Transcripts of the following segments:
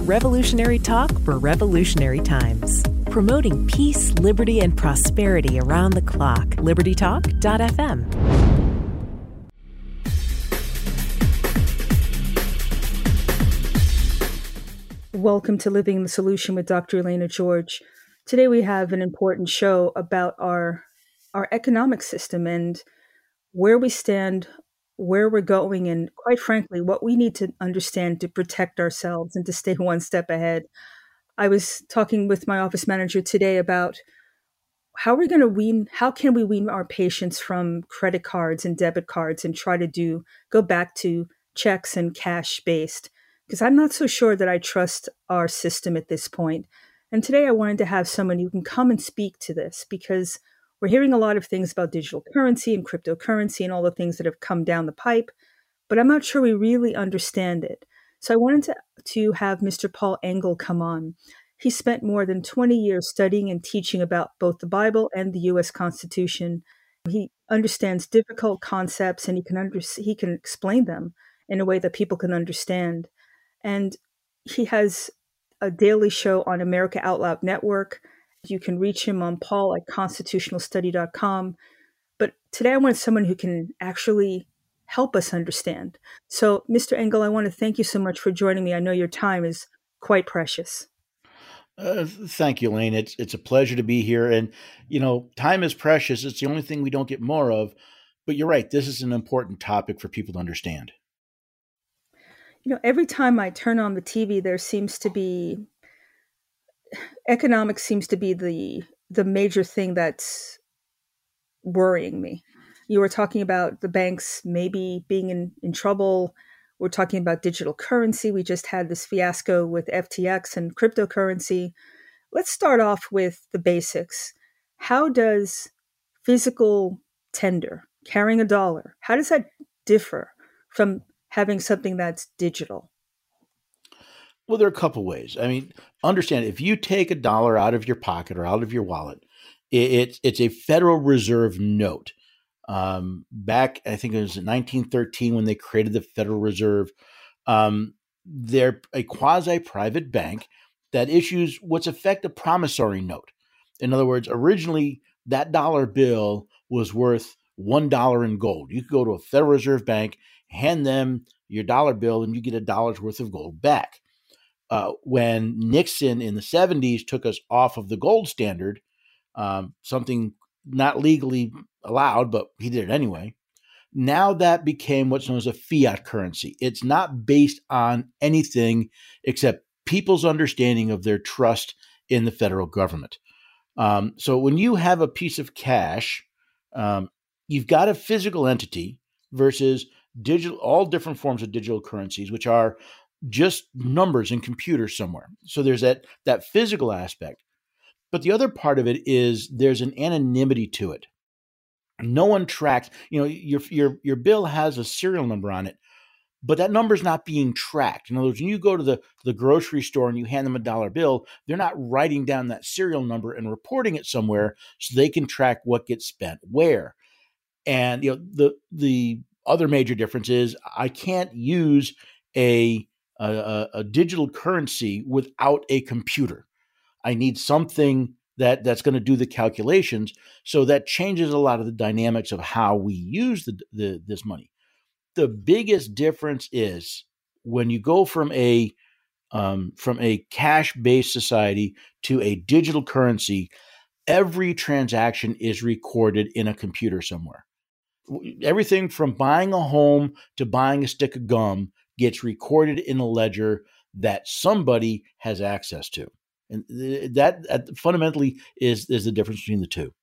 Revolutionary talk for revolutionary times. Promoting peace, liberty, and prosperity around the clock. LibertyTalk.fm. Welcome to Living the Solution with Dr. Elena George. Today we have an important show about our economic system and where we stand, where we're going, and quite frankly, what we need to understand to protect ourselves and to stay one step ahead. I was talking with my office manager today about how can we wean our patients from credit cards and debit cards and try to go back to checks and cash based, because I'm not so sure that I trust our system at this point. And today I wanted to have someone who can come and speak to this, because we're hearing a lot of things about digital currency and cryptocurrency and all the things that have come down the pipe, but I'm not sure we really understand it. So I wanted to have Mr. Paul Engel come on. He spent more than 20 years studying and teaching about both the Bible and the U.S. Constitution. He understands difficult concepts, and he can explain them in a way that people can understand. And he has a daily show on America Out Loud Network. You can reach him on Paul at constitutionalstudy.com. But today I want someone who can actually help us understand. So, Mr. Engel, I want to thank you so much for joining me. I know your time is quite precious. Thank you, Elaine. It's a pleasure to be here. And, time is precious. It's the only thing we don't get more of. But you're right. This is an important topic for people to understand. Every time I turn on the TV, economics seems to be the major thing that's worrying me. You were talking about the banks maybe being in trouble. We're talking about digital currency. We just had this fiasco with FTX and cryptocurrency. Let's start off with the basics. How does physical tender, carrying a dollar, how does that differ from having something that's digital? Well, there are a couple ways. Understand, if you take a dollar out of your pocket or out of your wallet, it's a Federal Reserve note. Back, I think it was in 1913 when they created the Federal Reserve. They're a quasi-private bank that issues what's effect a promissory note. In other words, originally that dollar bill was worth $1 in gold. You could go to a Federal Reserve bank, hand them your dollar bill, and you get $1 worth of gold back. When Nixon in the 70s took us off of the gold standard, something not legally allowed, but he did it anyway. Now that became what's known as a fiat currency. It's not based on anything except people's understanding of their trust in the federal government. So when you have a piece of cash, you've got a physical entity versus all different forms of digital currencies, which are just numbers in computers somewhere. So there's that physical aspect. But the other part of it is there's an anonymity to it. No one tracks, your bill has a serial number on it, but that number is not being tracked. In other words, when you go to the grocery store and you hand them a dollar bill, they're not writing down that serial number and reporting it somewhere so they can track what gets spent where. And the other major difference is I can't use a digital currency without a computer. I need something that's going to do the calculations. So that changes a lot of the dynamics of how we use this money. The biggest difference is when you go from a cash-based society to a digital currency, every transaction is recorded in a computer somewhere. Everything from buying a home to buying a stick of gum gets recorded in a ledger that somebody has access to. And that fundamentally is the difference between the two.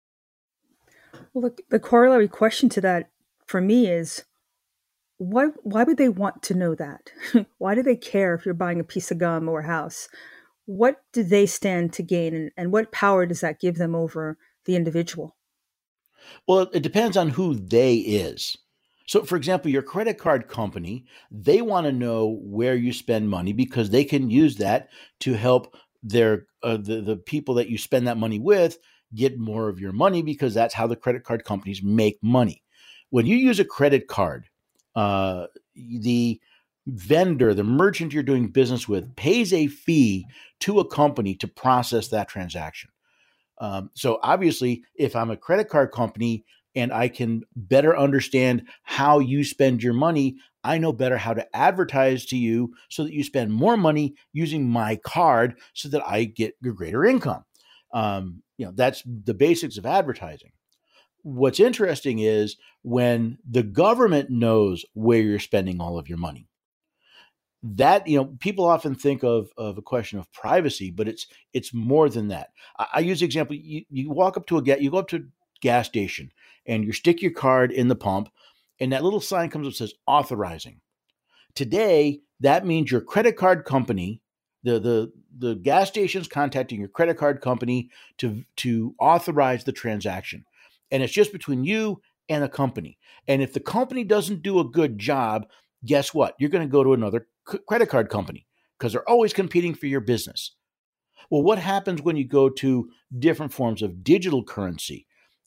Well, the corollary question to that for me is, why would they want to know that? Why do they care if you're buying a piece of gum or a house? What do they stand to gain, and what power does that give them over the individual? Well, it depends on who they is. So, for example, your credit card company, they want to know where you spend money because they can use that to help the people that you spend that money with get more of your money, because that's how the credit card companies make money. When you use a credit card, the vendor, the merchant you're doing business with, pays a fee to a company to process that transaction. So obviously, if I'm a credit card company and I can better understand how you spend your money, I know better how to advertise to you so that you spend more money using my card so that I get a greater income. That's the basics of advertising. What's interesting is when the government knows where you're spending all of your money. That, people often think of a question of privacy, but it's more than that. I use the example: you walk up to you go up to a gas station and you stick your card in the pump, and that little sign comes up that says authorizing. Today, that means your credit card company, the gas station's contacting your credit card company to authorize the transaction, and it's just between you and the company. And if the company doesn't do a good job, guess what? You're going to go to another credit card company because they're always competing for your business. Well, what happens when you go to different forms of digital currency?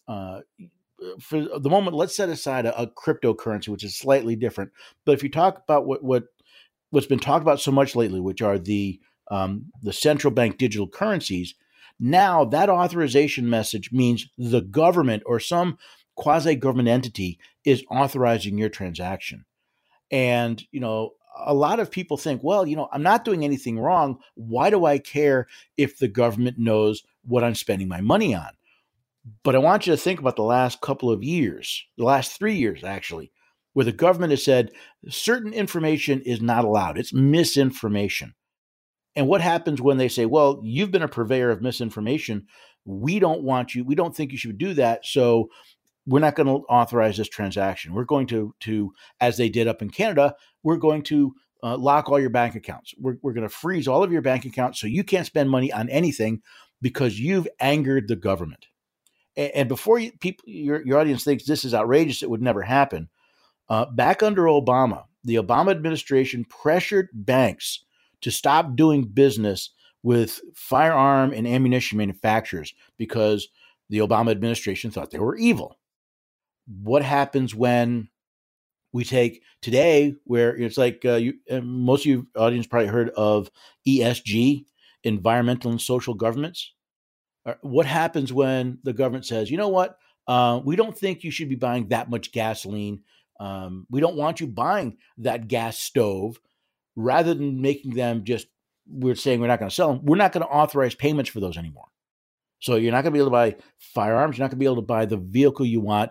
For the moment, let's set aside a cryptocurrency, which is slightly different. But if you talk about what's been talked about so much lately, which are the central bank digital currencies, now that authorization message means the government or some quasi-government entity is authorizing your transaction. And, a lot of people think, well, I'm not doing anything wrong. Why do I care if the government knows what I'm spending my money on? But I want you to think about the last couple of years, the last 3 years, actually, where the government has said certain information is not allowed. It's misinformation. And what happens when they say, well, you've been a purveyor of misinformation. We don't want you. We don't think you should do that. So we're not going to authorize this transaction. We're going to, as they did up in Canada, we're going to lock all your bank accounts. We're going to freeze all of your bank accounts so you can't spend money on anything because you've angered the government. And before your audience thinks this is outrageous, it would never happen. Back under Obama, the Obama administration pressured banks to stop doing business with firearm and ammunition manufacturers because the Obama administration thought they were evil. What happens when we take today, where it's like most of you audience probably heard of ESG, environmental and social governments? What happens when the government says, you know what, we don't think you should be buying that much gasoline. We don't want you buying that gas stove. Rather than making them we're saying we're not going to sell them, we're not going to authorize payments for those anymore. So you're not going to be able to buy firearms. You're not going to be able to buy the vehicle you want.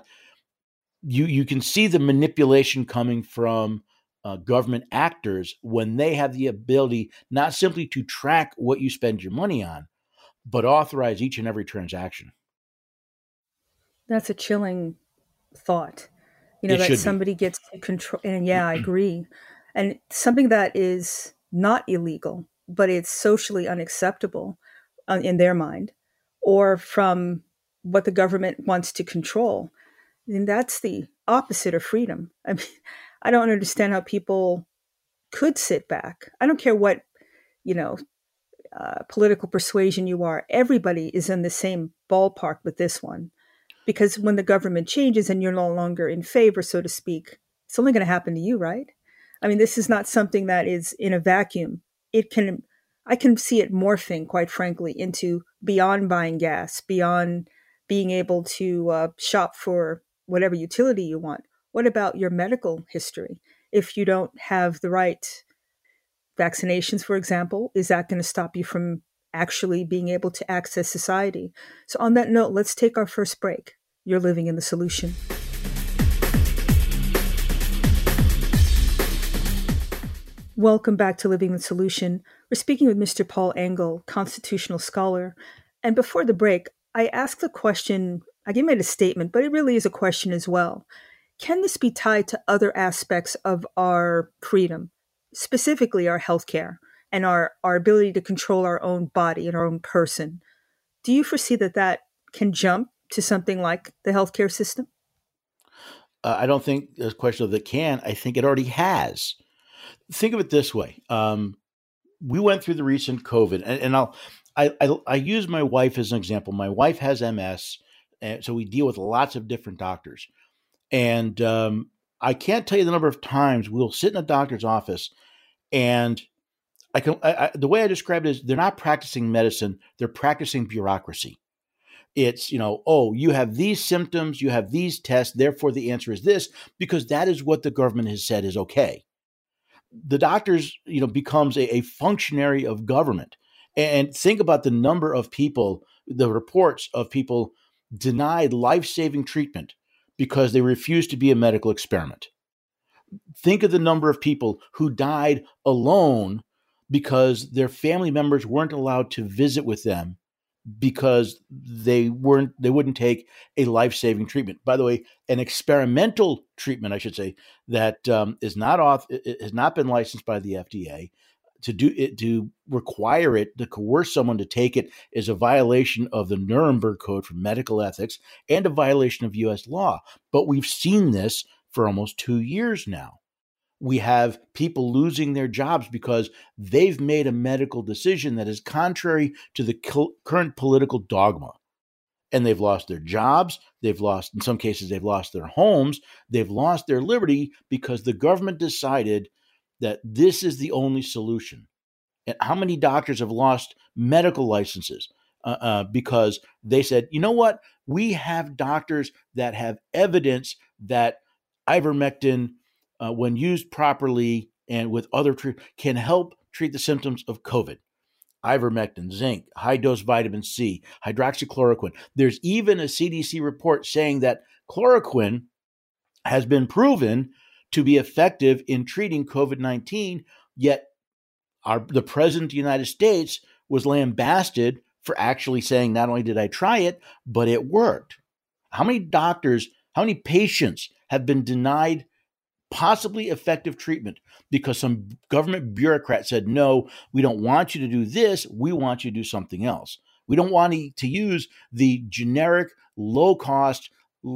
You can see the manipulation coming from government actors when they have the ability not simply to track what you spend your money on, but authorize each and every transaction. That's a chilling thought, that somebody gets to control. And yeah, I agree. And something that is not illegal, but it's socially unacceptable in their mind, or from what the government wants to control. And that's the opposite of freedom. I mean, I don't understand how people could sit back. I don't care what, political persuasion you are. Everybody is in the same ballpark with this one. Because when the government changes and you're no longer in favor, so to speak, it's only going to happen to you, right? I mean, this is not something that is in a vacuum. I can see it morphing, quite frankly, into beyond buying gas, beyond being able to shop for whatever utility you want. What about your medical history? If you don't have the right vaccinations, for example, is that going to stop you from actually being able to access society? So on that note, let's take our first break. You're living in the solution. Welcome back to Living the Solution. We're speaking with Mr. Paul Engel, constitutional scholar. And before the break, I asked the question, I made a statement, but it really is a question as well. Can this be tied to other aspects of our freedom, specifically our healthcare and our ability to control our own body and our own person? Do you foresee that can jump to something like the healthcare system? I don't think there's a question of it can. I think it already has. Think of it this way. We went through the recent COVID, and I use my wife as an example. My wife has MS, and so we deal with lots of different doctors. And I can't tell you the number of times we'll sit in a doctor's office and the way I describe it is they're not practicing medicine, they're practicing bureaucracy. It's, oh, you have these symptoms, you have these tests, therefore the answer is this, because that is what the government has said is okay. The doctors, becomes a functionary of government. And think about the number of people, the reports of people denied life-saving treatment because they refused to be a medical experiment. Think of the number of people who died alone because their family members weren't allowed to visit with them because they wouldn't take a life-saving treatment. By the way, an experimental treatment, I should say, that has not been licensed by the FDA. To require it, to coerce someone to take it, is a violation of the Nuremberg Code for medical ethics and a violation of U.S. law. But we've seen this for almost 2 years now. We have people losing their jobs because they've made a medical decision that is contrary to the current political dogma. And they've lost their jobs. In some cases, they've lost their homes. They've lost their liberty because the government decided that this is the only solution. And how many doctors have lost medical licenses because they said, you know what? We have doctors that have evidence that ivermectin, when used properly and with other treatments, can help treat the symptoms of COVID. Ivermectin, zinc, high-dose vitamin C, hydroxychloroquine. There's even a CDC report saying that chloroquine has been proven to be effective in treating COVID-19, yet the President of the United States was lambasted for actually saying, not only did I try it, but it worked. How many patients have been denied possibly effective treatment because some government bureaucrat said, no, we don't want you to do this. We want you to do something else. We don't want to use the generic, low-cost,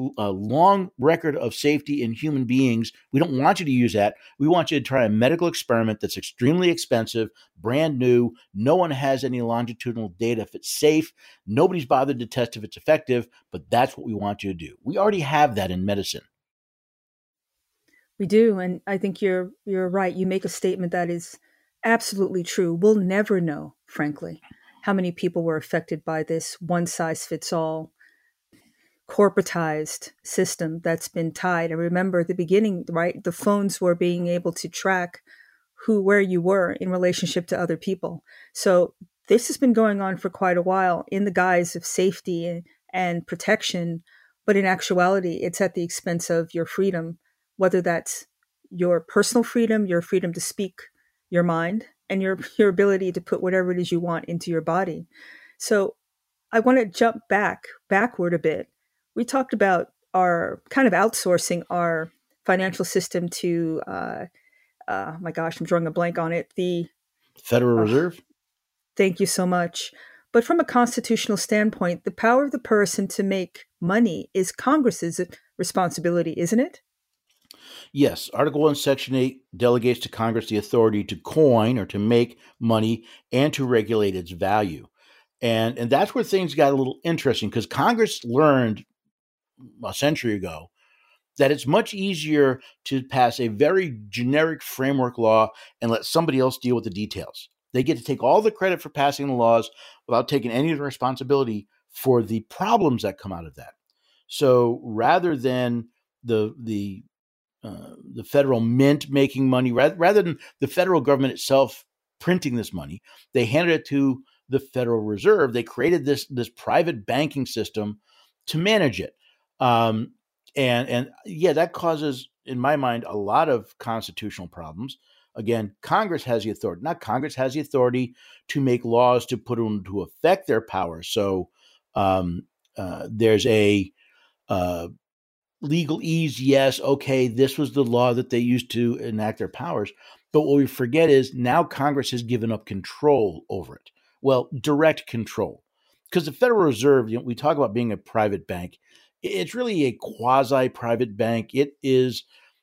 long record of safety in human beings. We don't want you to use that. We want you to try a medical experiment that's extremely expensive, brand new. No one has any longitudinal data if it's safe. Nobody's bothered to test if it's effective, but that's what we want you to do. We already have that in medicine. We do, and I think you're right. You make a statement that is absolutely true. We'll never know, frankly, how many people were affected by this one-size-fits-all corporatized system that's been tied. I remember at the beginning, right, the phones were being able to track where you were in relationship to other people. So this has been going on for quite a while in the guise of safety and protection, but in actuality, it's at the expense of your freedom, whether that's your personal freedom, your freedom to speak your mind, and your ability to put whatever it is you want into your body. So I want to jump backward a bit. We talked about our kind of outsourcing our financial system to, my gosh, I'm drawing a blank on it. The Federal Reserve. Thank you so much. But from a constitutional standpoint, the power of the person to make money is Congress's responsibility, isn't it? Yes. Article 1, Section 8 delegates to Congress the authority to coin or to make money and to regulate its value. And that's where things got a little interesting because Congress learned a century ago that it's much easier to pass a very generic framework law and let somebody else deal with the details. They get to take all the credit for passing the laws without taking any of the responsibility for the problems that come out of that. So rather than the federal mint making money, rather than the federal government itself printing this money, they handed it to the Federal Reserve. They created this private banking system to manage it. And that causes, in my mind, a lot of constitutional problems. Again, Congress has the authority. Not Congress has the authority to make laws to put into effect their powers. So there's a legalese. Yes, okay, this was the law that they used to enact their powers. But what we forget is now Congress has given up control over it. Well, direct control. Because the Federal Reserve, we talk about being a private bank. It's really a quasi-private bank. It is,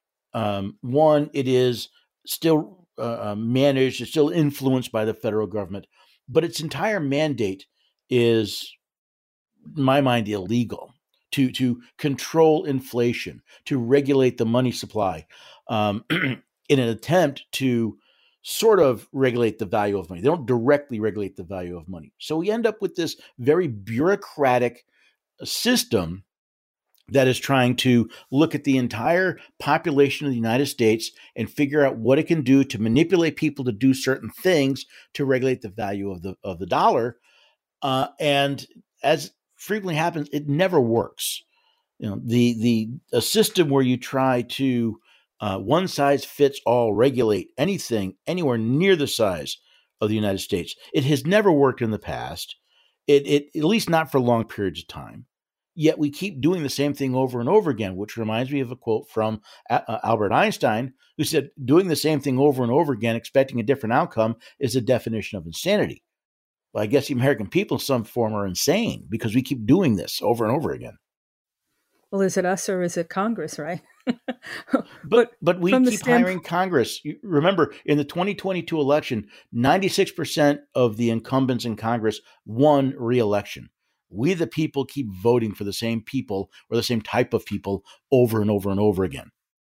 it is still managed, it's still influenced by the federal government, but its entire mandate is, in my mind, illegal. to control inflation, to regulate the money supply, in an attempt to sort of regulate the value of money. They don't directly regulate the value of money. So we end up with this very bureaucratic system that is trying to look at the entire population of the United States and figure out what it can do to manipulate people to do certain things to regulate the value of the dollar. And as frequently happens, it never works. A system where you try to one size fits all regulate anything anywhere near the size of the United States, it has never worked in the past. It at least not for long periods of time. Yet we keep doing the same thing over and over again, which reminds me of a quote from Albert Einstein, who said, doing the same thing over and over again, expecting a different outcome, is a definition of insanity. Well, I guess the American people in some form are insane because we keep doing this over and over again. Well, is it us or is it Congress, right? but we keep hiring Congress. Remember, in the 2022 election, 96% of the incumbents in Congress won re-election. We, the people, keep voting for the same people or the same type of people over and over and over again.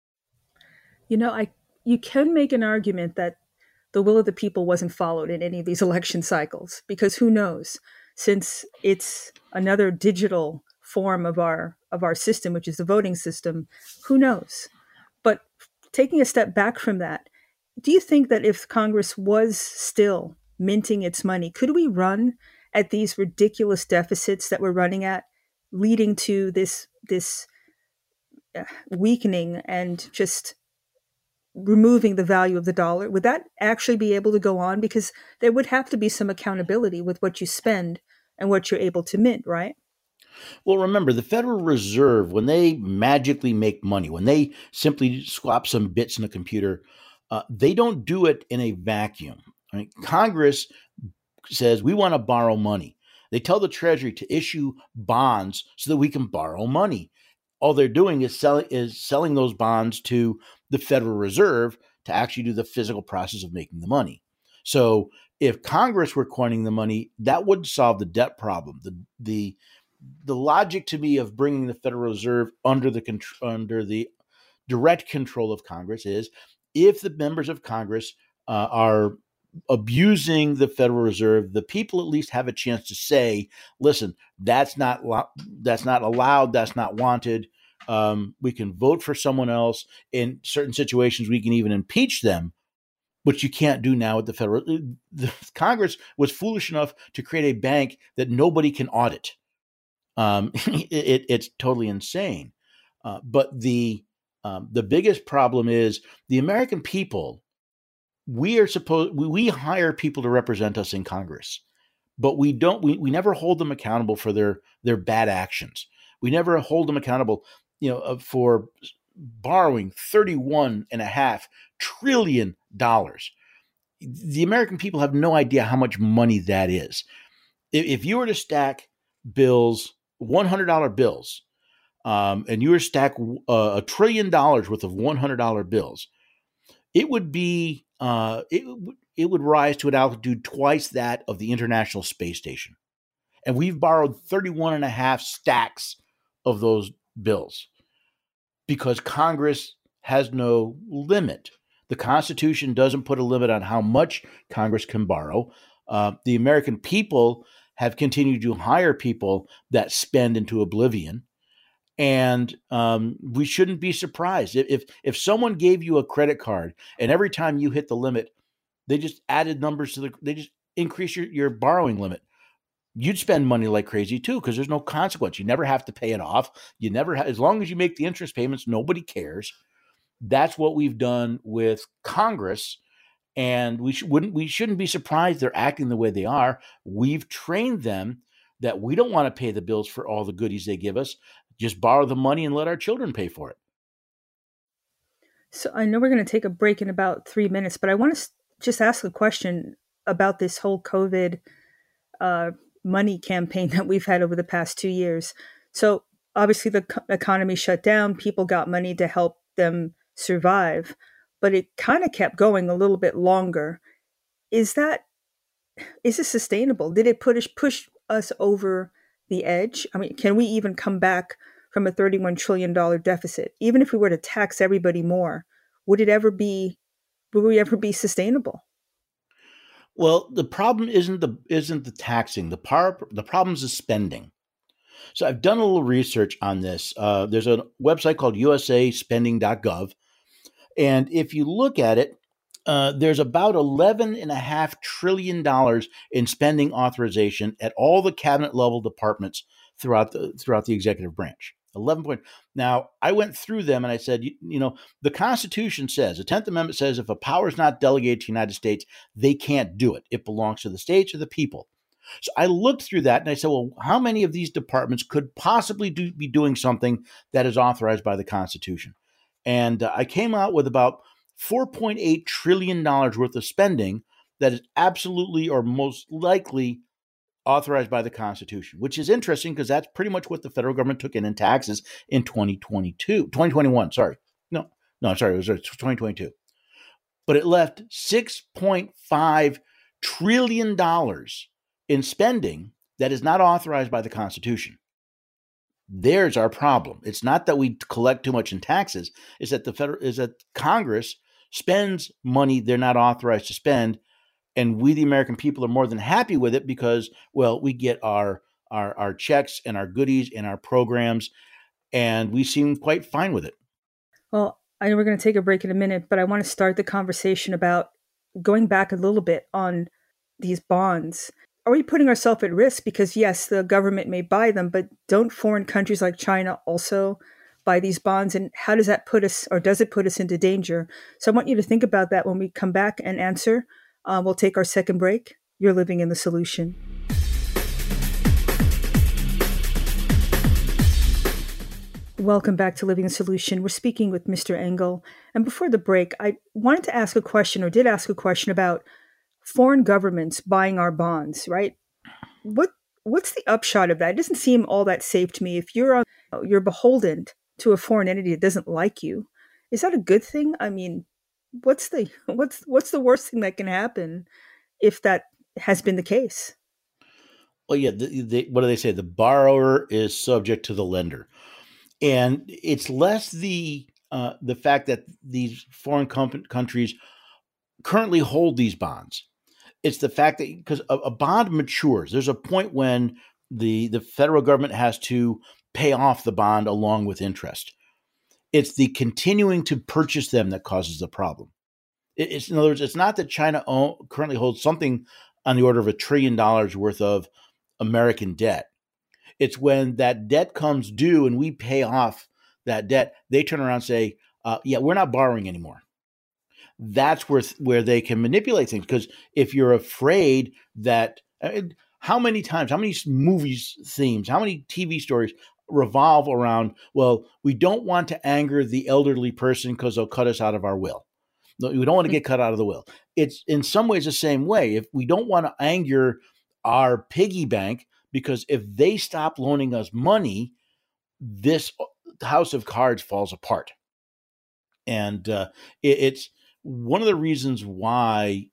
You can make an argument that the will of the people wasn't followed in any of these election cycles, because who knows, since it's another digital form of our system, which is the voting system, who knows? But taking a step back from that, do you think that if Congress was still minting its money, could we run at these ridiculous deficits that we're running at, leading to this weakening and just removing the value of the dollar? Would that actually be able to go on? Because there would have to be some accountability with what you spend and what you're able to mint, right? Well, remember, the Federal Reserve, when they magically make money, when they simply swap some bits in a computer, they don't do it in a vacuum. Right? Congress says, we want to borrow money. They tell the Treasury to issue bonds so that we can borrow money. All they're doing is selling those bonds to the Federal Reserve to actually do the physical process of making the money. So if Congress were coining the money, that would solve the debt problem. The logic to me of bringing the Federal Reserve under the direct control of Congress is, if the members of Congress are abusing the Federal Reserve, the people at least have a chance to say, listen, that's not allowed, that's not wanted. We can vote for someone else. In certain situations, we can even impeach them, which you can't do now at the federal. The Congress was foolish enough to create a bank that nobody can audit. It's totally insane. But the biggest problem is the American people. We hire people to represent us in Congress, but we never hold them accountable for their bad actions. We never hold them accountable, for borrowing $31.5 trillion. The American people have no idea how much money that is. If you were to stack bills, $100 bills, and you were to stack $1 trillion worth of $100 bills, it would be it would rise to an altitude twice that of the International Space Station. And we've borrowed 31.5 stacks of those bills because Congress has no limit. The Constitution doesn't put a limit on how much Congress can borrow. The American people have continued to hire people that spend into oblivion. And we shouldn't be surprised if someone gave you a credit card and every time you hit the limit, they just added numbers they just increase your borrowing limit. You'd spend money like crazy too, because there's no consequence. You never have to pay it off. As long as you make the interest payments, nobody cares. That's what we've done with Congress, and we shouldn't be surprised they're acting the way they are. We've trained them that we don't want to pay the bills for all the goodies they give us. Just borrow the money and let our children pay for it. So I know we're going to take a break in about 3 minutes, but I want to just ask a question about this whole COVID money campaign that we've had over the past 2 years. So obviously the economy shut down. People got money to help them survive, but it kind of kept going a little bit longer. Is it sustainable? Did it push us over the edge? I mean, can we even come back from a $31 trillion deficit? Even if we were to tax everybody more, would it ever be, would we ever be sustainable? Well, the problem isn't the taxing. The problem is the spending. So I've done a little research on this. There's a website called usaspending.gov. And if you look at it, there's about $11.5 trillion in spending authorization at all the cabinet level departments throughout the executive branch. 11 point. Now, I went through them and I said, the Constitution says, the 10th Amendment says, if a power is not delegated to the United States, they can't do it. It belongs to the states or the people. So I looked through that and I said, well, how many of these departments could possibly be doing something that is authorized by the Constitution? And I came out with about $4.8 trillion worth of spending that is absolutely or most likely authorized by the Constitution, which is interesting because that's pretty much what the federal government took in taxes in 2021. Sorry. No, sorry, it was 2022. But it left $6.5 trillion in spending that is not authorized by the Constitution. There's our problem. It's not that we collect too much in taxes. It's that Congress spends money they're not authorized to spend, and we, the American people, are more than happy with it because, well, we get our checks and our goodies and our programs, and we seem quite fine with it. Well, I know we're going to take a break in a minute, but I want to start the conversation about going back a little bit on these bonds. Are we putting ourselves at risk? Because yes, the government may buy them, but don't foreign countries like China also buy these bonds? And how does that put us, or does it put us into danger? So I want you to think about that when we come back and answer. We'll take our second break. You're living in the solution. Welcome back to Living the Solution. We're speaking with Mr. Engel. And before the break, I wanted to ask a question, or did ask a question about foreign governments buying our bonds, right? What's the upshot of that? It doesn't seem all that safe to me. If you're beholden to a foreign entity that doesn't like you, is that a good thing? I mean, what's the worst thing that can happen if that has been the case? Well, yeah, what do they say? The borrower is subject to the lender. And it's less the fact that these foreign countries currently hold these bonds. It's the fact that because a bond matures, there's a point when the federal government has to pay off the bond along with interest. It's the continuing to purchase them that causes the problem. In other words, it's not that China currently holds something on the order of $1 trillion worth of American debt. It's when that debt comes due and we pay off that debt, they turn around and say, yeah, we're not borrowing anymore. That's where they can manipulate things. Because if you're afraid that, how many movies themes, how many TV stories revolve around, well, we don't want to anger the elderly person because they'll cut us out of our will. No, we don't want to get cut out of the will. It's in some ways the same way. If we don't want to anger our piggy bank, because if they stop loaning us money, this house of cards falls apart. And it's one of the reasons why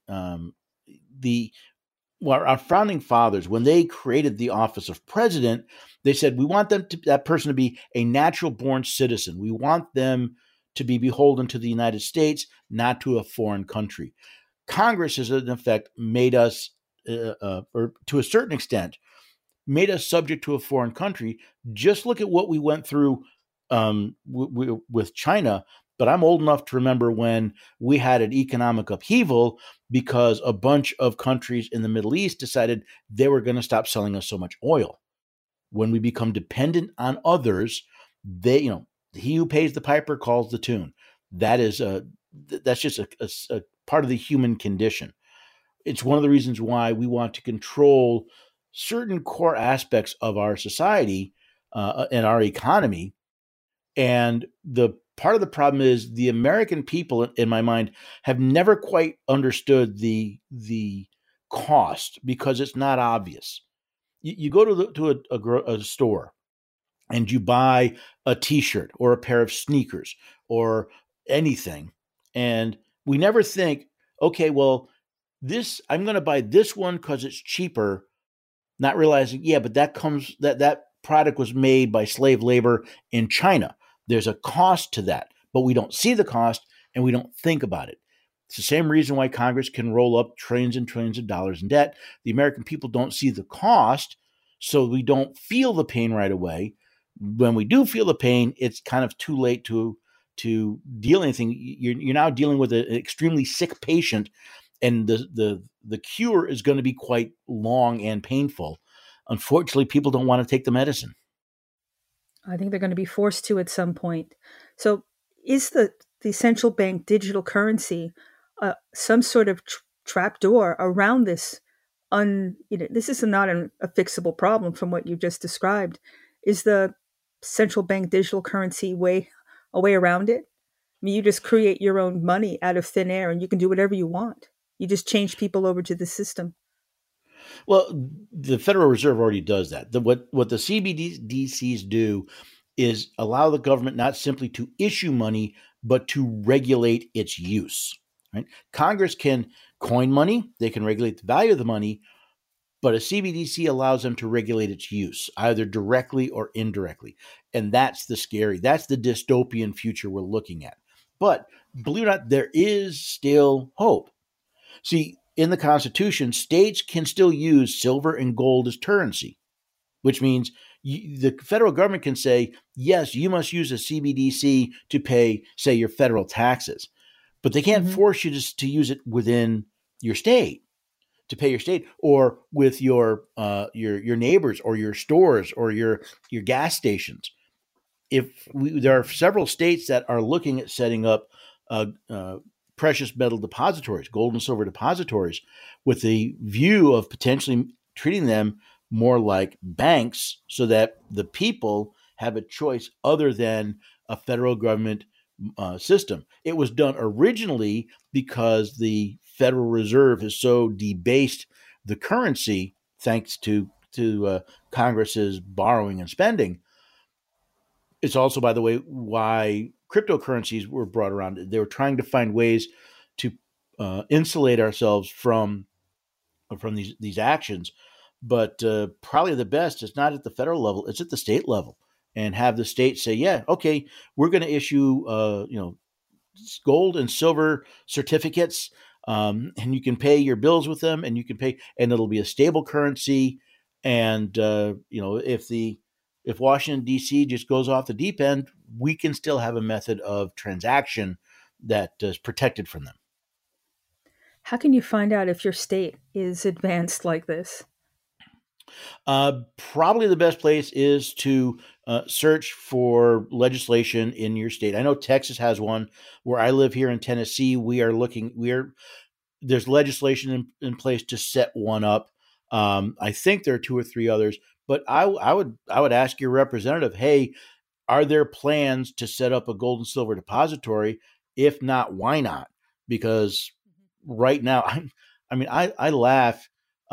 our founding fathers, when they created the office of president, they said, we want that person to be a natural born citizen. We want them to be beholden to the United States, not to a foreign country. Congress has, in effect, made us, or to a certain extent, made us subject to a foreign country. Just look at what we went through with China. But I'm old enough to remember when we had an economic upheaval because a bunch of countries in the Middle East decided they were going to stop selling us so much oil. When we become dependent on others, he who pays the piper calls the tune. That's just a part of the human condition. It's one of the reasons why we want to control certain core aspects of our society and our economy. And the part of the problem is the American people, in my mind, have never quite understood the cost because it's not obvious. You go to a store and you buy a T-shirt or a pair of sneakers or anything, and we never think, okay, well, I'm going to buy this one because it's cheaper, not realizing, yeah, but that product was made by slave labor in China. There's a cost to that, but we don't see the cost and we don't think about it. It's the same reason why Congress can roll up trillions and trillions of dollars in debt. The American people don't see the cost, so we don't feel the pain right away. When we do feel the pain, it's kind of too late to deal anything. You're now dealing with an extremely sick patient, and the cure is going to be quite long and painful. Unfortunately, people don't want to take the medicine. I think they're going to be forced to at some point. So, is the central bank digital currency some sort of trapdoor around this? This is not a fixable problem from what you just described. Is the central bank digital currency a way around it? I mean, you just create your own money out of thin air, and you can do whatever you want. You just change people over to the system. Well, the Federal Reserve already does that. What the CBDCs do is allow the government not simply to issue money, but to regulate its use. Right? Congress can coin money, they can regulate the value of the money, but a CBDC allows them to regulate its use, either directly or indirectly. And that's the dystopian future we're looking at. But believe it or not, there is still hope. See, in the Constitution, states can still use silver and gold as currency, which means the federal government can say, yes, you must use a CBDC to pay, say, your federal taxes, but they can't force you to use it within your state, to pay your state, or with your neighbors or your stores or your gas stations. There are several states that are looking at setting up precious metal depositories, gold and silver depositories, with the view of potentially treating them more like banks so that the people have a choice other than a federal government system. It was done originally because the Federal Reserve has so debased the currency, thanks to Congress's borrowing and spending. It's also, by the way, why cryptocurrencies were brought around. They were trying to find ways to insulate ourselves from these actions. But probably the best is not at the federal level; it's at the state level, and have the state say, "Yeah, okay, we're going to issue gold and silver certificates, and you can pay your bills with them, and you can pay, and it'll be a stable currency. And if Washington, D.C. just goes off the deep end, we can still have a method of transaction that is protected from them." How can you find out if your state is advanced like this? Probably the best place is to search for legislation in your state. I know Texas has one. Where I live here in Tennessee, there's legislation in place to set one up. I think there are two or three others. But I would ask your representative, hey, are there plans to set up a gold and silver depository? If not, why not? Because right now, I laugh.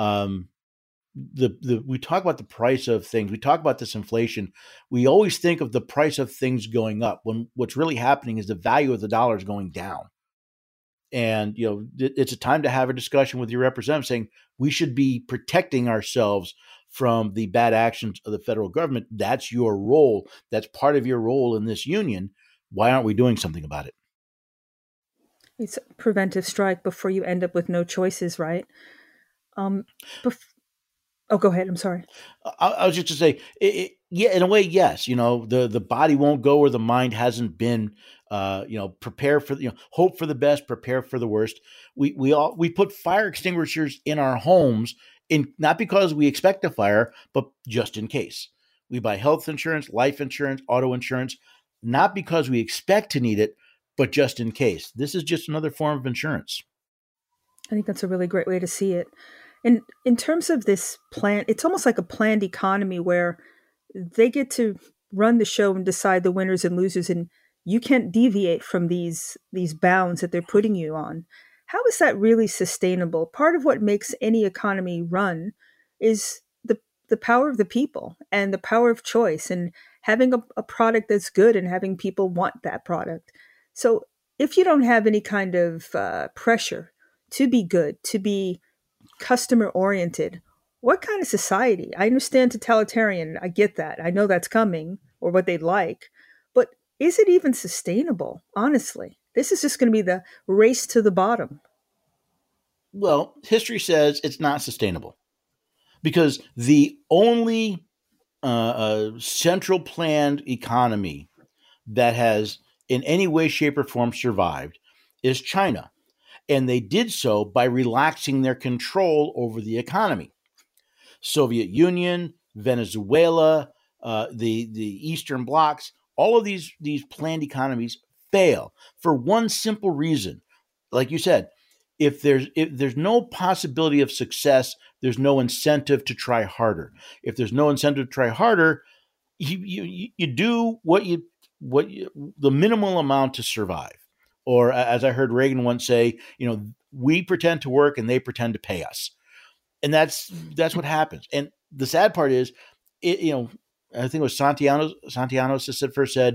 We talk about the price of things. We talk about this inflation. We always think of the price of things going up when what's really happening is the value of the dollar is going down. And it's a time to have a discussion with your representative saying we should be protecting ourselves from the bad actions of the federal government. That's your role. That's part of your role in this union. Why aren't we doing something about it? It's a preventive strike before you end up with no choices, right? Go ahead. I'm sorry. I was just to say, yeah, in a way, yes. The body won't go where the mind hasn't been. Prepare for hope for the best, prepare for the worst. We put fire extinguishers in our homes, not because we expect a fire, but just in case. We buy health insurance, life insurance, auto insurance, not because we expect to need it, but just in case. This is just another form of insurance. I think that's a really great way to see it. And in terms of this plan, it's almost like a planned economy where they get to run the show and decide the winners and losers, and you can't deviate from these bounds that they're putting you on. How is that really sustainable? Part of what makes any economy run is the power of the people and the power of choice and having a product that's good and having people want that product. So if you don't have any kind of pressure to be good, to be customer oriented, what kind of society? I understand totalitarian. I get that. I know that's coming, or what they'd like. But is it even sustainable? Honestly, this is just going to be the race to the bottom. Well, history says it's not sustainable because the only central planned economy that has in any way, shape, or form survived is China. And they did so by relaxing their control over the economy. Soviet Union, Venezuela, the Eastern blocs, all of these planned economies fail for one simple reason. Like you said, if there's no possibility of success, there's no incentive to try harder. If there's no incentive to try harder, you do the minimal amount to survive. Or as I heard Reagan once say, we pretend to work and they pretend to pay us, and that's what happens. And the sad part is, I think it was Santianos that first said,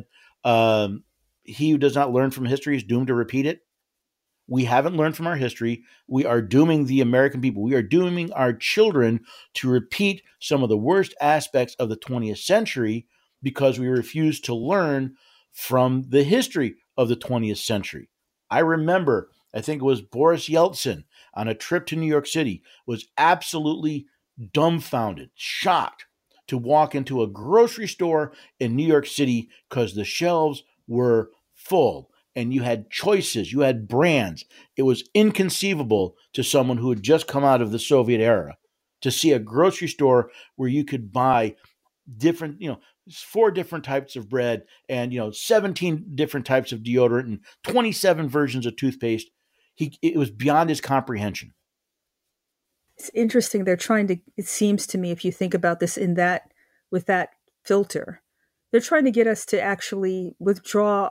"He who does not learn from history is doomed to repeat it." We haven't learned from our history. We are dooming the American people. We are dooming our children to repeat some of the worst aspects of the 20th century because we refuse to learn from the history of the 20th century. I remember, I think it was Boris Yeltsin on a trip to New York City was absolutely dumbfounded, shocked to walk into a grocery store in New York City because the shelves were full and you had choices, you had brands. It was inconceivable to someone who had just come out of the Soviet era to see a grocery store where you could buy different, 4 different types of bread and, 17 different types of deodorant and 27 versions of toothpaste. It was beyond his comprehension. It's interesting. They're trying to, it seems to me, if you think about this with that filter, they're trying to get us to actually withdraw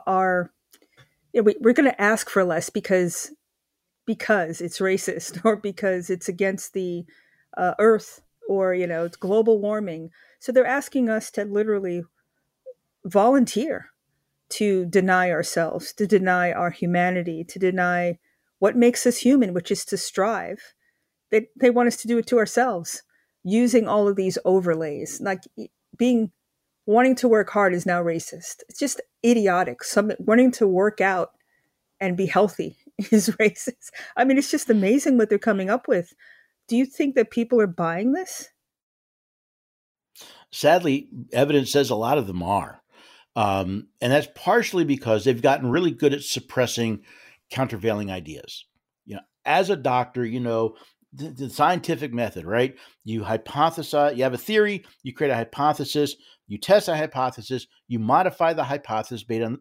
we're going to ask for less because it's racist or because it's against the earth or, it's global warming. So they're asking us to literally volunteer to deny ourselves, to deny our humanity, to deny what makes us human, which is to strive. They want us to do it to ourselves using all of these overlays. Like wanting to work hard is now racist. It's just idiotic. Wanting to work out and be healthy is racist. I mean, it's just amazing what they're coming up with. Do you think that people are buying this? Sadly, evidence says a lot of them are. And that's partially because they've gotten really good at suppressing countervailing ideas. As a doctor, the scientific method, right? You hypothesize, you have a theory, you create a hypothesis, you test a hypothesis, you modify the hypothesis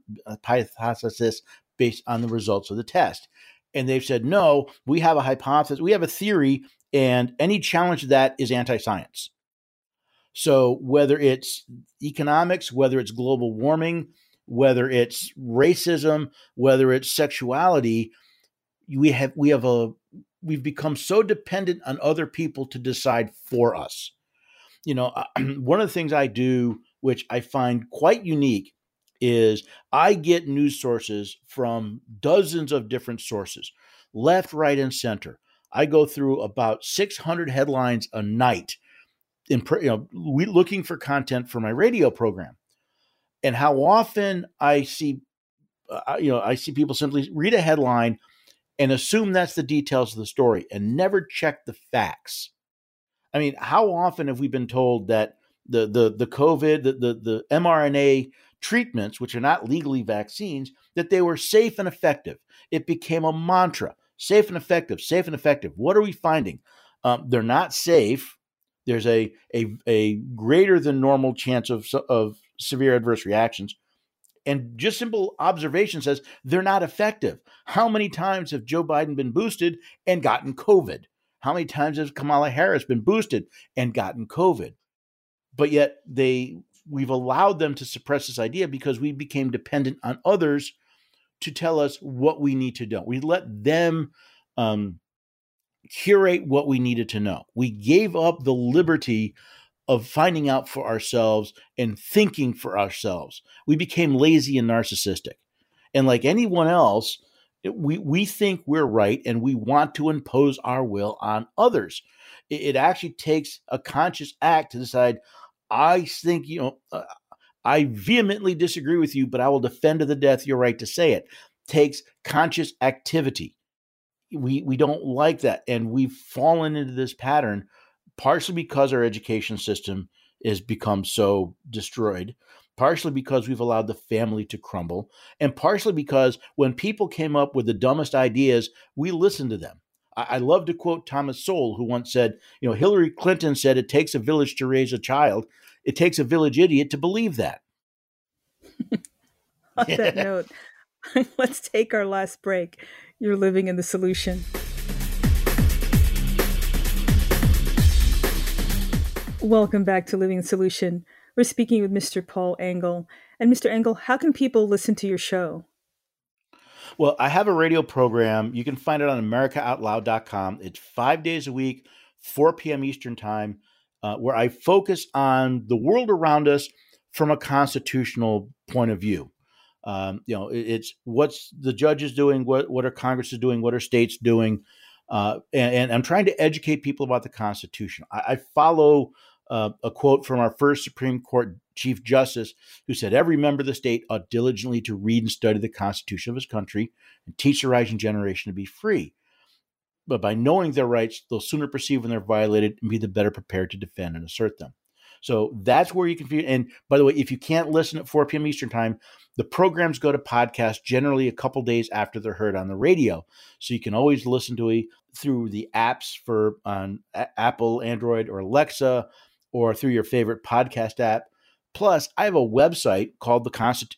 based on the results of the test. And they've said, no, we have a hypothesis, we have a theory, and any challenge to that is anti-science. So whether it's economics, whether it's global warming, whether it's racism, whether it's sexuality, we've become so dependent on other people to decide for us. One of the things I do, which I find quite unique, is I get news sources from dozens of different sources, left, right, and center. I go through about 600 headlines a night looking for content for my radio program. And how often I see people simply read a headline and assume that's the details of the story and never check the facts. I mean, how often have we been told that the COVID, the mRNA treatments, which are not legally vaccines, that they were safe and effective? It became a mantra: safe and effective, safe and effective. What are we finding? They're not safe. There's a greater than normal chance of severe adverse reactions. And just simple observation says they're not effective. How many times have Joe Biden been boosted and gotten COVID? How many times has Kamala Harris been boosted and gotten COVID? But yet we've allowed them to suppress this idea because we became dependent on others to tell us what we need to know. We let them curate what we needed to know. We gave up the liberty of finding out for ourselves and thinking for ourselves. We became lazy and narcissistic. And like anyone else, we think we're right and we want to impose our will on others. It actually takes a conscious act to decide, I think, I vehemently disagree with you, but I will defend to the death your right to say it. Takes conscious activity. We don't like that. And we've fallen into this pattern, partially because our education system has become so destroyed, partially because we've allowed the family to crumble, and partially because when people came up with the dumbest ideas, we listened to them. I love to quote Thomas Sowell, who once said, Hillary Clinton said it takes a village to raise a child. It takes a village idiot to believe that. On that note, let's take our last break. You're living in the solution. Welcome back to Living the Solution. We're speaking with Mr. Paul Engel. And Mr. Engel, how can people listen to your show? Well, I have a radio program. You can find it on AmericaOutloud.com. It's 5 days a week, 4 p.m. Eastern time, where I focus on the world around us from a constitutional point of view. It's what's the judges doing, what are Congress is doing, what are states doing, and I'm trying to educate people about the Constitution. I follow a quote from our first Supreme Court Chief Justice, who said, "Every member of the state ought diligently to read and study the Constitution of his country and teach the rising generation to be free. But by knowing their rights, they'll sooner perceive when they're violated and be the better prepared to defend and assert them." So that's where you can feel. And by the way, if you can't listen at 4 p.m. Eastern time, the programs go to podcast generally a couple days after they're heard on the radio. So you can always listen to it through the apps for on Apple, Android, or Alexa, or through your favorite podcast app. Plus, I have a website called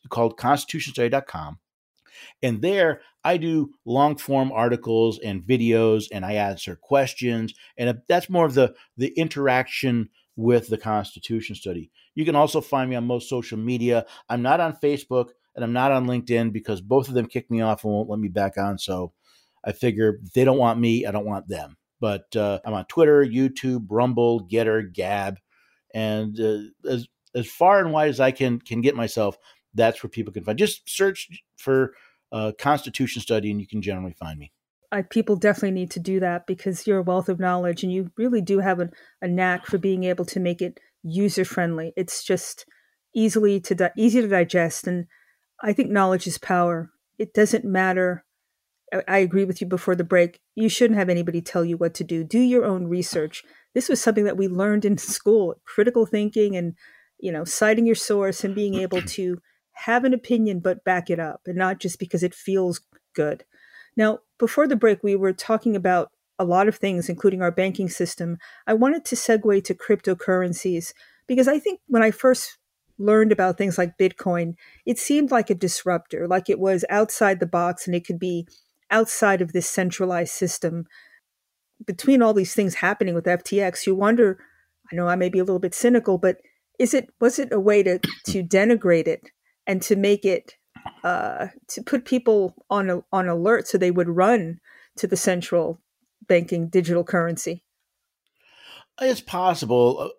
constitutionstudy.com. And there I do long form articles and videos, and I answer questions. And that's more of the interaction with the Constitution Study. You can also find me on most social media. I'm not on Facebook and I'm not on LinkedIn because both of them kicked me off and won't let me back on. So I figure if they don't want me, I don't want them. But I'm on Twitter, YouTube, Rumble, Getter, Gab. And as far and wide as I can get myself, that's where people can find. Just search for Constitution Study and you can generally find me. People definitely need to do that because you're a wealth of knowledge and you really do have a knack for being able to make it user-friendly. It's just easy to digest. And I think knowledge is power. It doesn't matter. I agree with you before the break. You shouldn't have anybody tell you what to do. Do your own research. This was something that we learned in school, critical thinking and, citing your source and being able to have an opinion, but back it up and not just because it feels good. Now, before the break, we were talking about a lot of things, including our banking system. I wanted to segue to cryptocurrencies because I think when I first learned about things like Bitcoin, it seemed like a disruptor, like it was outside the box and it could be outside of this centralized system. Between all these things happening with FTX, you wonder, I know I may be a little bit cynical, but was it a way to denigrate it and to make it to put people on alert so they would run to the central banking digital currency? It's possible.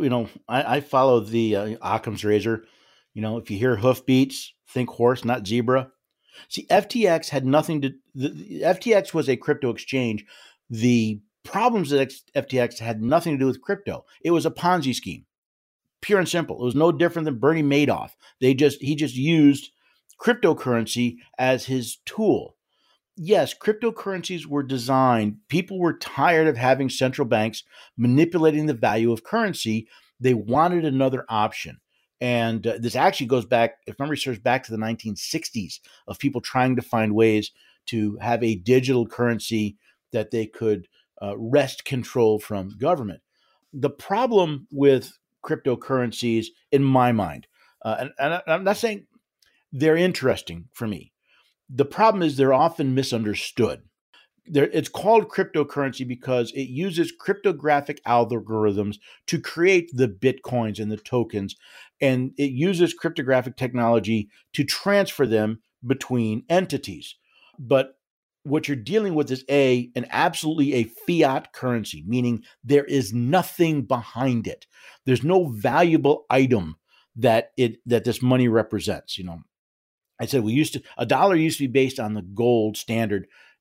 I follow the Occam's razor. If you hear hoofbeats, think horse, not zebra. See, FTX had nothing to. The FTX was a crypto exchange. The problems at FTX had nothing to do with crypto. It was a Ponzi scheme, pure and simple. It was no different than Bernie Madoff. He just used cryptocurrency as his tool. Yes, cryptocurrencies were designed. People were tired of having central banks manipulating the value of currency. They wanted another option. And this actually goes back, if memory serves, back to the 1960s of people trying to find ways to have a digital currency that they could wrest control from government. The problem with cryptocurrencies, in my mind, and I'm not saying they're interesting for me. The problem is they're often misunderstood. It's called cryptocurrency because it uses cryptographic algorithms to create the bitcoins and the tokens, and it uses cryptographic technology to transfer them between entities. But what you're dealing with is absolutely a fiat currency, meaning there is nothing behind it. There's no valuable item that this money represents. I said a dollar used to be based on the gold standard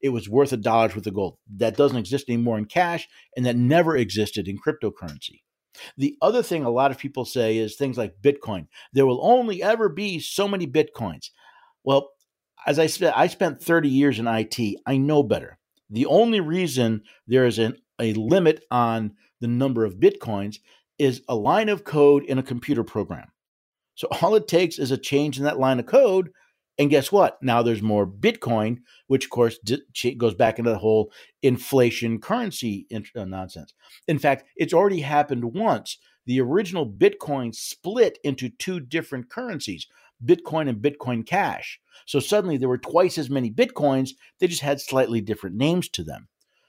it was worth $1 worth of gold. That doesn't exist anymore in cash, and that never existed in cryptocurrency. The other thing a lot of people say is things like Bitcoin. There will only ever be so many Bitcoins. Well, as I spent 30 years in IT. I know better. The only reason there is a limit on the number of Bitcoins is a line of code in a computer program. So all it takes is a change in that line of code. And guess what? Now there's more Bitcoin, which of course goes back into the whole inflation currency nonsense. In fact, it's already happened once. The original Bitcoin split into two different currencies, Bitcoin and Bitcoin Cash. So suddenly there were twice as many Bitcoins. They just had slightly different names to them.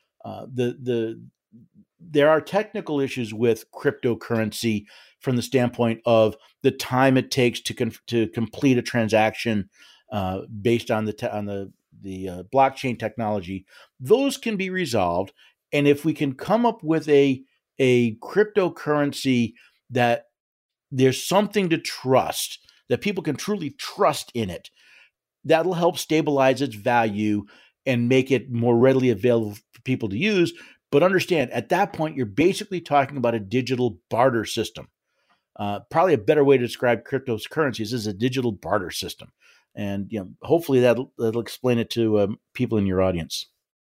There are technical issues with cryptocurrency from the standpoint of the time it takes to complete a transaction based on the blockchain technology. Those can be resolved, and if we can come up with a cryptocurrency that there's something to trust, that people can truly trust in it, that'll help stabilize its value and make it more readily available for people to use. But understand, at that point, you're basically talking about a digital barter system. Probably a better way to describe cryptocurrencies is a digital barter system. And hopefully that'll explain it to people in your audience.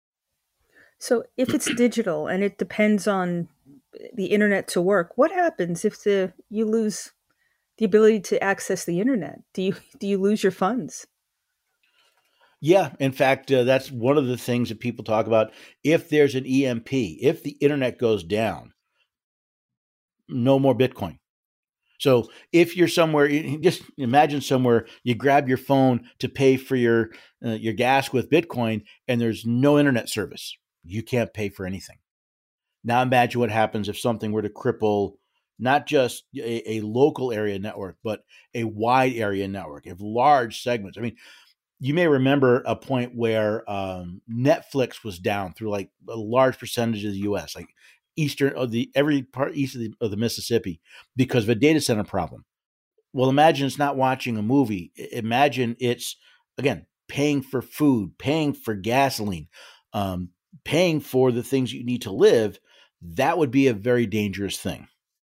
So if it's digital and it depends on the internet to work, what happens if you lose the ability to access the internet? Do you lose your funds? Yeah, in fact, that's one of the things that people talk about. If there's an EMP, if the internet goes down, no more Bitcoin. So if you're somewhere, just imagine somewhere you grab your phone to pay for your gas with Bitcoin, and there's no internet service. You can't pay for anything. Now imagine what happens if something were to cripple not just a local area network, but a wide area network, if large segments. I mean, you may remember a point where Netflix was down through like a large percentage of the U.S., like every part east of the Mississippi, because of a data center problem. Well, imagine it's not watching a movie. Imagine it's, again, paying for food, paying for gasoline, paying for the things you need to live. That would be a very dangerous thing.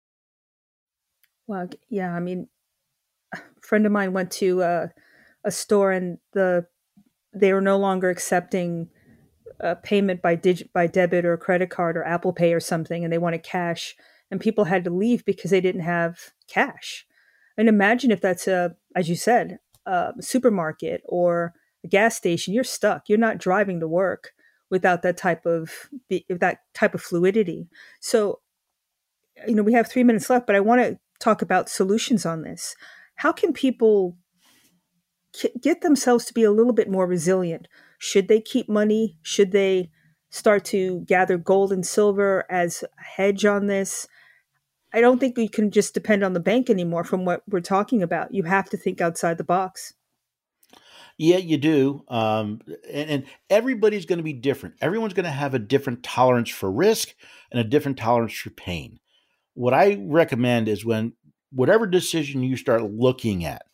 Well, yeah, I mean, a friend of mine went to a store and they were no longer accepting payment by debit or credit card or Apple Pay or something, and they wanted cash, and people had to leave because they didn't have cash. And imagine if that's as you said, a supermarket or a gas station. You're stuck. You're not driving to work without that type of fluidity. So, we have 3 minutes left, but I want to talk about solutions on this. How can people get themselves to be a little bit more resilient? Should they keep money? Should they start to gather gold and silver as a hedge on this? I don't think we can just depend on the bank anymore from what we're talking about. You have to think outside the box. Yeah, you do. And everybody's going to be different. Everyone's going to have a different tolerance for risk and a different tolerance for pain. What I recommend is whatever decision you start looking at,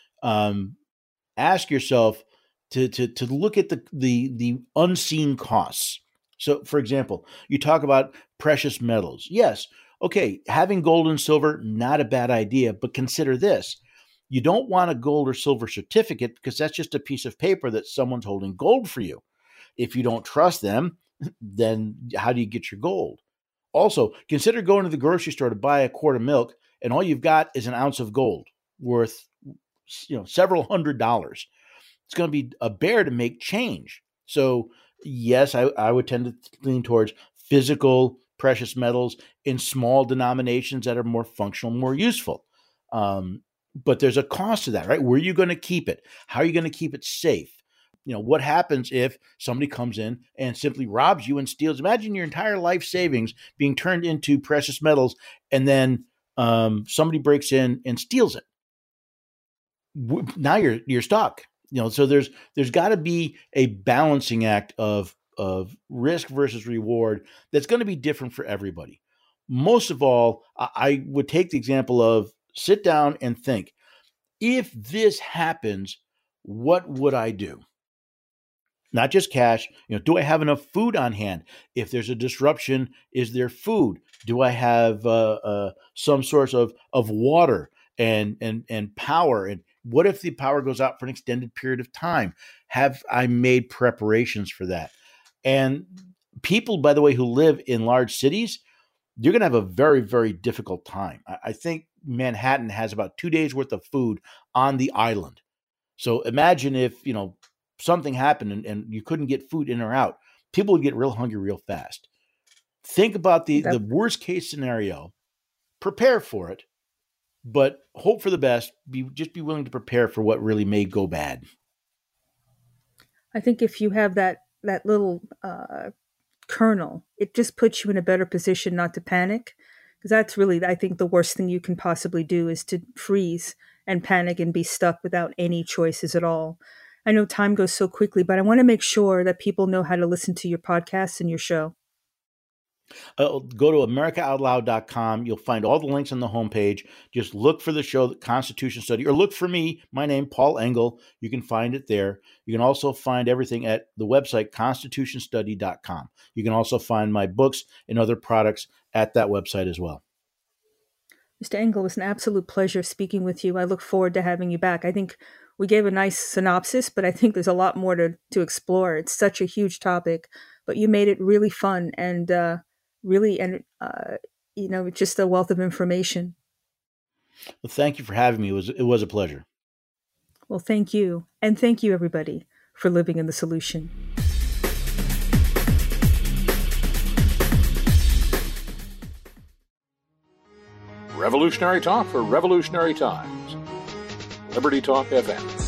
ask yourself to look at the unseen costs. So, for example, you talk about precious metals. Yes, okay, having gold and silver, not a bad idea, but consider this. You don't want a gold or silver certificate because that's just a piece of paper that someone's holding gold for you. If you don't trust them, then how do you get your gold? Also, consider going to the grocery store to buy a quart of milk, and all you've got is an ounce of gold worth, several $100s. It's going to be a bear to make change. So, yes, I would tend to lean towards physical precious metals in small denominations that are more functional, more useful. But there's a cost to that, right? Where are you going to keep it? How are you going to keep it safe? What happens if somebody comes in and simply robs you and steals? Imagine your entire life savings being turned into precious metals, and then somebody breaks in and steals it. Now you're stuck. So there's got to be a balancing act of risk versus reward that's going to be different for everybody. Most of all, I would take the example of sit down and think, if this happens, what would I do? not just cash. Do I have enough food on hand? If there's a disruption, is there food? Do I have some source of water and power? And what if the power goes out for an extended period of time? Have I made preparations for that? And people, by the way, who live in large cities, you're going to have a very, very difficult time. I think Manhattan has about 2 days worth of food on the island. So imagine if, something happened and you couldn't get food in or out, people would get real hungry real fast. Think about the worst case scenario, prepare for it, but hope for the best. Just be willing to prepare for what really may go bad. I think if you have that little kernel, it just puts you in a better position not to panic, because that's really, I think, the worst thing you can possibly do is to freeze and panic and be stuck without any choices at all. I know time goes so quickly, but I want to make sure that people know how to listen to your podcasts and your show. Go to AmericaOutloud.com. You'll find all the links on the homepage. Just look for the show, Constitution Study, or look for me, my name, Paul Engel. You can find it there. You can also find everything at the website, constitutionstudy.com. You can also find my books and other products at that website as well. Mr. Engel, it was an absolute pleasure speaking with you. I look forward to having you back. I think we gave a nice synopsis, but I think there's a lot more to explore. It's such a huge topic, but you made it really fun and just a wealth of information. Well, thank you for having me. It was a pleasure. Well, thank you. And thank you, everybody, for living in the solution. Revolutionary talk for revolutionary times. Liberty Talk FM.